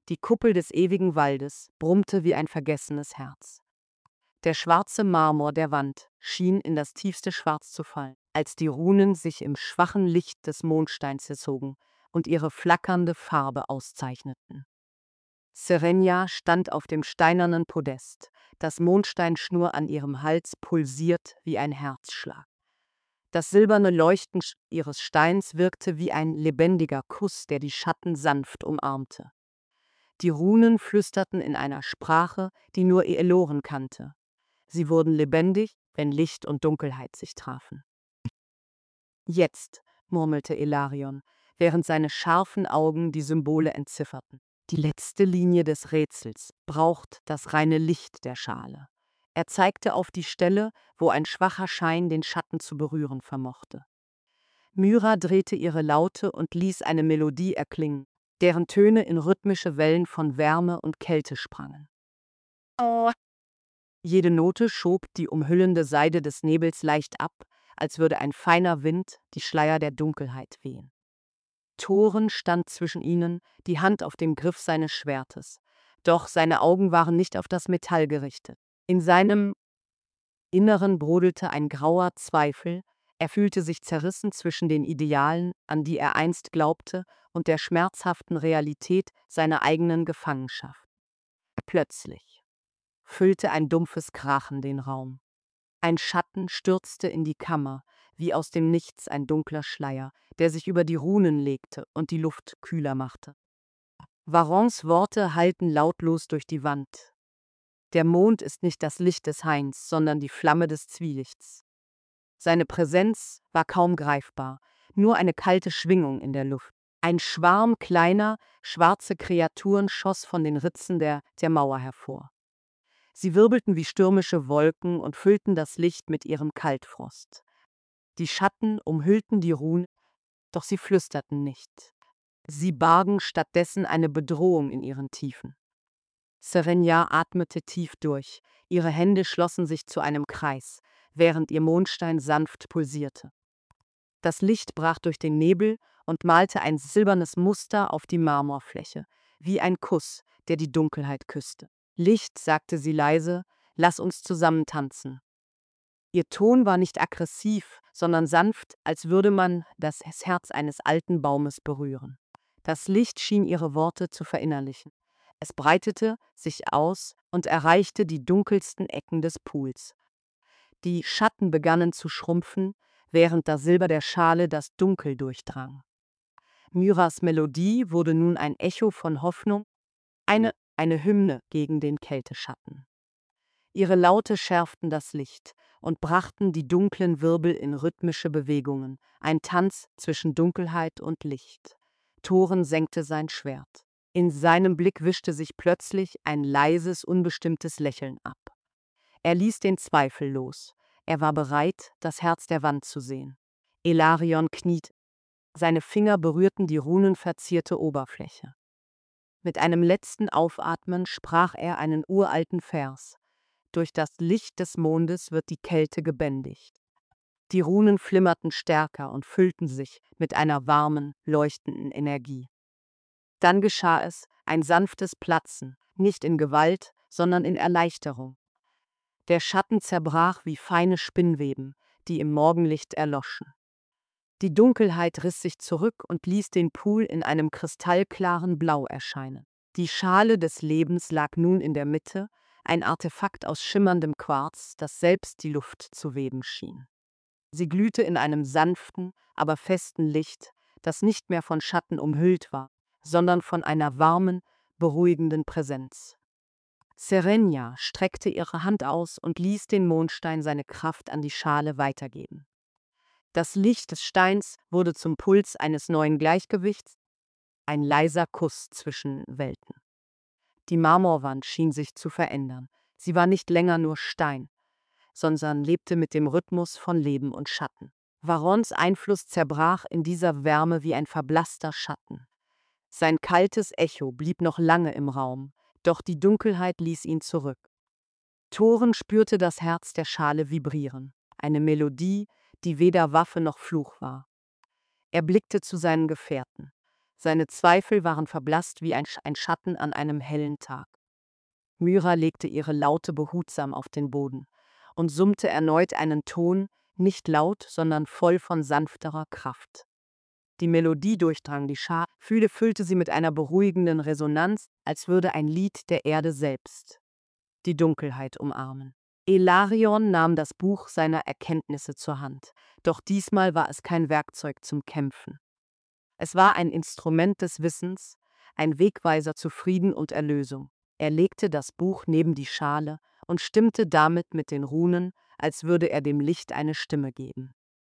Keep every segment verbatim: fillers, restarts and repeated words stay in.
Die Kuppel des ewigen Waldes brummte wie ein vergessenes Herz. Der schwarze Marmor der Wand schien in das tiefste Schwarz zu fallen, als die Runen sich im schwachen Licht des Mondsteins zogen und ihre flackernde Farbe auszeichneten. Serenia stand auf dem steinernen Podest, das Mondsteinschnur an ihrem Hals pulsiert wie ein Herzschlag. Das silberne Leuchten ihres Steins wirkte wie ein lebendiger Kuss, der die Schatten sanft umarmte. Die Runen flüsterten in einer Sprache, die nur Eloren kannte. Sie wurden lebendig, wenn Licht und Dunkelheit sich trafen. Jetzt, murmelte Elarion, während seine scharfen Augen die Symbole entzifferten. Die letzte Linie des Rätsels braucht das reine Licht der Schale. Er zeigte auf die Stelle, wo ein schwacher Schein den Schatten zu berühren vermochte. Myra drehte ihre Laute und ließ eine Melodie erklingen, deren Töne in rhythmische Wellen von Wärme und Kälte sprangen. Oh. Jede Note schob die umhüllende Seide des Nebels leicht ab, als würde ein feiner Wind die Schleier der Dunkelheit wehen. Thoren stand zwischen ihnen, die Hand auf dem Griff seines Schwertes. Doch seine Augen waren nicht auf das Metall gerichtet. In seinem Inneren brodelte ein grauer Zweifel. Er fühlte sich zerrissen zwischen den Idealen, an die er einst glaubte, und der schmerzhaften Realität seiner eigenen Gefangenschaft. Plötzlich füllte ein dumpfes Krachen den Raum. Ein Schatten stürzte in die Kammer, wie aus dem Nichts ein dunkler Schleier, der sich über die Runen legte und die Luft kühler machte. Varons Worte hallten lautlos durch die Wand. Der Mond ist nicht das Licht des Hains, sondern die Flamme des Zwielichts. Seine Präsenz war kaum greifbar, nur eine kalte Schwingung in der Luft. Ein Schwarm kleiner, schwarze Kreaturen schoss von den Ritzen der, der Mauer hervor. Sie wirbelten wie stürmische Wolken und füllten das Licht mit ihrem Kaltfrost. Die Schatten umhüllten die Runen, doch sie flüsterten nicht. Sie bargen stattdessen eine Bedrohung in ihren Tiefen. Serenia atmete tief durch, ihre Hände schlossen sich zu einem Kreis, während ihr Mondstein sanft pulsierte. Das Licht brach durch den Nebel und malte ein silbernes Muster auf die Marmorfläche, wie ein Kuss, der die Dunkelheit küsste. Licht, sagte sie leise, lass uns zusammen tanzen. Ihr Ton war nicht aggressiv, sondern sanft, als würde man das Herz eines alten Baumes berühren. Das Licht schien ihre Worte zu verinnerlichen. Es breitete sich aus und erreichte die dunkelsten Ecken des Pools. Die Schatten begannen zu schrumpfen, während das Silber der Schale das Dunkel durchdrang. Myras Melodie wurde nun ein Echo von Hoffnung, eine, eine Hymne gegen den Kälteschatten. Ihre Laute schärften das Licht und brachten die dunklen Wirbel in rhythmische Bewegungen, ein Tanz zwischen Dunkelheit und Licht. Thoren senkte sein Schwert. In seinem Blick wischte sich plötzlich ein leises, unbestimmtes Lächeln ab. Er ließ den Zweifel los. Er war bereit, das Herz der Wand zu sehen. Elarion kniete. Seine Finger berührten die runenverzierte Oberfläche. Mit einem letzten Aufatmen sprach er einen uralten Vers. Durch das Licht des Mondes wird die Kälte gebändigt. Die Runen flimmerten stärker und füllten sich mit einer warmen, leuchtenden Energie. Dann geschah es, ein sanftes Platzen, nicht in Gewalt, sondern in Erleichterung. Der Schatten zerbrach wie feine Spinnweben, die im Morgenlicht erloschen. Die Dunkelheit riss sich zurück und ließ den Pool in einem kristallklaren Blau erscheinen. Die Schale des Lebens lag nun in der Mitte, ein Artefakt aus schimmerndem Quarz, das selbst die Luft zu weben schien. Sie glühte in einem sanften, aber festen Licht, das nicht mehr von Schatten umhüllt war, sondern von einer warmen, beruhigenden Präsenz. Serenia streckte ihre Hand aus und ließ den Mondstein seine Kraft an die Schale weitergeben. Das Licht des Steins wurde zum Puls eines neuen Gleichgewichts, ein leiser Kuss zwischen Welten. Die Marmorwand schien sich zu verändern. Sie war nicht länger nur Stein, sondern lebte mit dem Rhythmus von Leben und Schatten. Varons Einfluss zerbrach in dieser Wärme wie ein verblasster Schatten. Sein kaltes Echo blieb noch lange im Raum, doch die Dunkelheit ließ ihn zurück. Thoren spürte das Herz der Schale vibrieren, eine Melodie, die weder Waffe noch Fluch war. Er blickte zu seinen Gefährten. Seine Zweifel waren verblasst wie ein Sch- ein Schatten an einem hellen Tag. Myra legte ihre Laute behutsam auf den Boden und summte erneut einen Ton, nicht laut, sondern voll von sanfterer Kraft. Die Melodie durchdrang die Schar, Fühle füllte sie mit einer beruhigenden Resonanz, als würde ein Lied der Erde selbst die Dunkelheit umarmen. Elarion nahm das Buch seiner Erkenntnisse zur Hand, doch diesmal war es kein Werkzeug zum Kämpfen. Es war ein Instrument des Wissens, ein Wegweiser zu Frieden und Erlösung. Er legte das Buch neben die Schale und stimmte damit mit den Runen, als würde er dem Licht eine Stimme geben.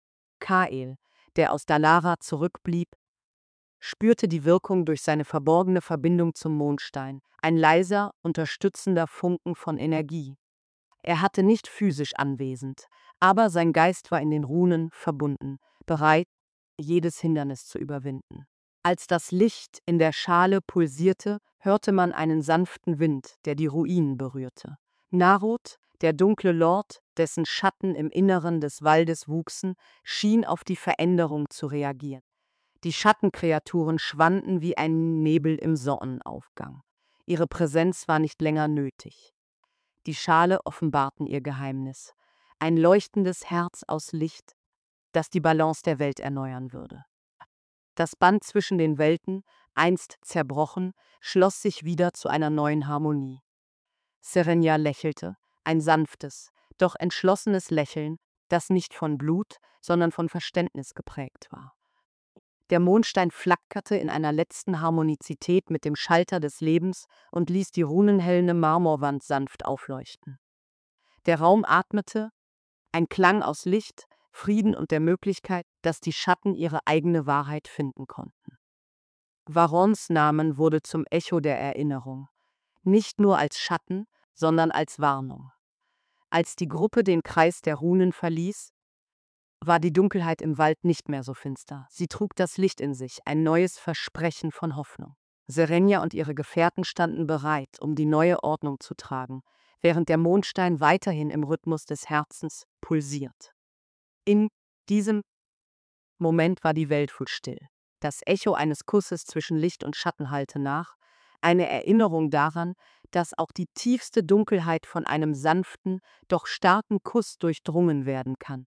Kael, der aus Dalara zurückblieb, spürte die Wirkung durch seine verborgene Verbindung zum Mondstein, ein leiser, unterstützender Funken von Energie. Er hatte nicht physisch anwesend, aber sein Geist war in den Runen verbunden, bereit, jedes Hindernis zu überwinden. Als das Licht in der Schale pulsierte, hörte man einen sanften Wind, der die Ruinen berührte. Narod, der dunkle Lord, dessen Schatten im Inneren des Waldes wuchsen, schien auf die Veränderung zu reagieren. Die Schattenkreaturen schwanden wie ein Nebel im Sonnenaufgang. Ihre Präsenz war nicht länger nötig. Die Schale offenbarten ihr Geheimnis, ein leuchtendes Herz aus Licht, das die Balance der Welt erneuern würde. Das Band zwischen den Welten, einst zerbrochen, schloss sich wieder zu einer neuen Harmonie. Serenia lächelte, ein sanftes, doch entschlossenes Lächeln, das nicht von Blut, sondern von Verständnis geprägt war. Der Mondstein flackerte in einer letzten Harmonizität mit dem Schalter des Lebens und ließ die runenhellene Marmorwand sanft aufleuchten. Der Raum atmete, ein Klang aus Licht, Frieden und der Möglichkeit, dass die Schatten ihre eigene Wahrheit finden konnten. Varons Namen wurde zum Echo der Erinnerung, nicht nur als Schatten, sondern als Warnung. Als die Gruppe den Kreis der Runen verließ, war die Dunkelheit im Wald nicht mehr so finster. Sie trug das Licht in sich, ein neues Versprechen von Hoffnung. Serenia und ihre Gefährten standen bereit, um die neue Ordnung zu tragen, während der Mondstein weiterhin im Rhythmus des Herzens pulsiert. In diesem Moment war die Welt still. Das Echo eines Kusses zwischen Licht und Schatten hallte nach, eine Erinnerung daran, dass auch die tiefste Dunkelheit von einem sanften, doch starken Kuss durchdrungen werden kann.